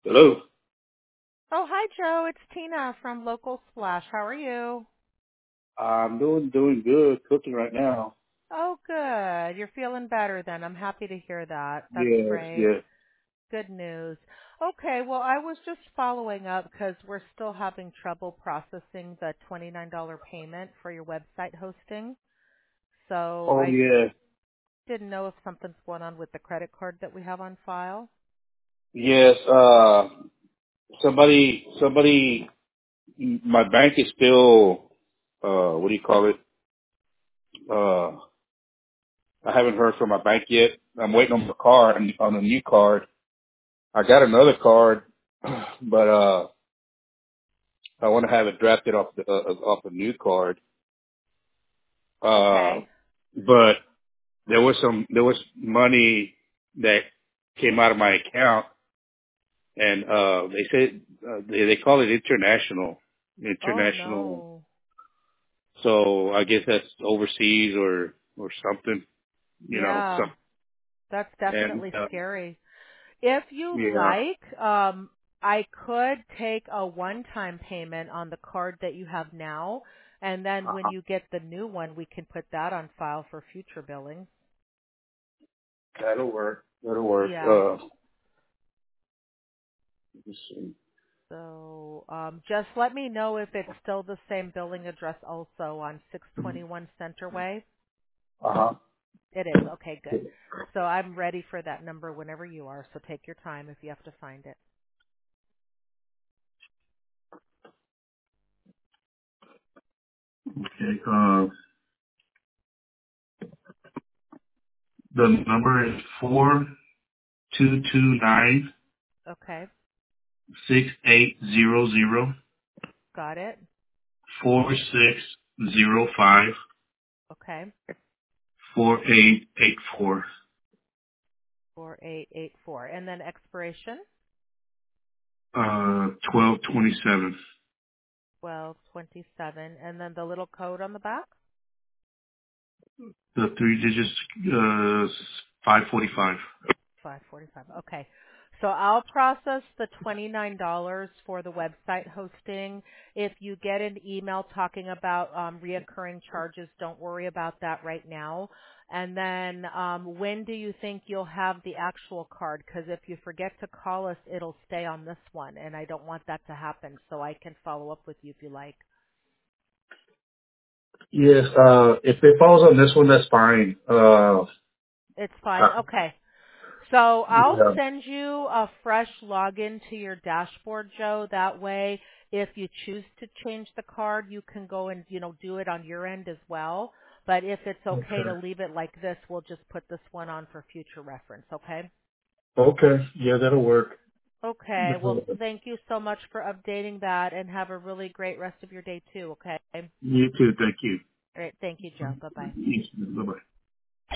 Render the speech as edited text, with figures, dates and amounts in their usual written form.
Hello. Oh, hi, Joe. It's Tina from Local Splash. How are you? I'm doing good. Cooking right now. Oh, good. You're feeling better then. I'm happy to hear that. That's Yes, great. yes. Good news. Okay, well, I was just following up because we're still having trouble processing the $29 payment for your website hosting. So Oh I yeah. didn't know if something's going on with the credit card that we have on file. Yes. Somebody. My bank is still. What do you call it? Uh, I haven't heard from my bank yet. I'm waiting on the card on a new card. I got another card, but I want to have it drafted off a new card. Uh, Okay. but there was money that came out of my account. And they said they call it Oh, international. no. So I guess that's overseas or something, Yeah, some. that's And definitely scary. If you yeah, like, I could take a one-time payment on the card that you have now, and then when uh you get the new one, we can put that on file for future billing. that'll work. That'll work. Yeah. Let's see. So just let me know if it's still the same billing address also on 621 Center Way. Uh huh. It is. Okay, good. So I'm ready for that number whenever you are, so take your time if you have to find it. Okay. The number is 4229 Okay, 6800 got it. 4605 Okay. 4884. 4884. And then expiration? 1227. 1227. And then the little code on the back? The three digits, 545. 545. Okay. So I'll process the $29 for the website hosting. If you get an email talking about reoccurring charges, don't worry about that right now. And then when do you think you'll have the actual card? Because if you forget to call us, it'll stay on this one, and I don't want that to happen, so I can follow up with you if you like. Yes, if it falls on this one, that's fine. It's fine. Okay. So I'll Yeah. send you a fresh login to your dashboard, Joe. That way, if you choose to change the card, you can go and, do it on your end as well. But if it's okay Okay. to leave it like this, we'll just put this one on for future reference, okay? Okay. Yeah, that'll work. Okay. Well, thank you so much for updating that and have a really great rest of your day too, okay? All You too. Thank you. right. Thank you, Joe. Bye-bye. Bye bye.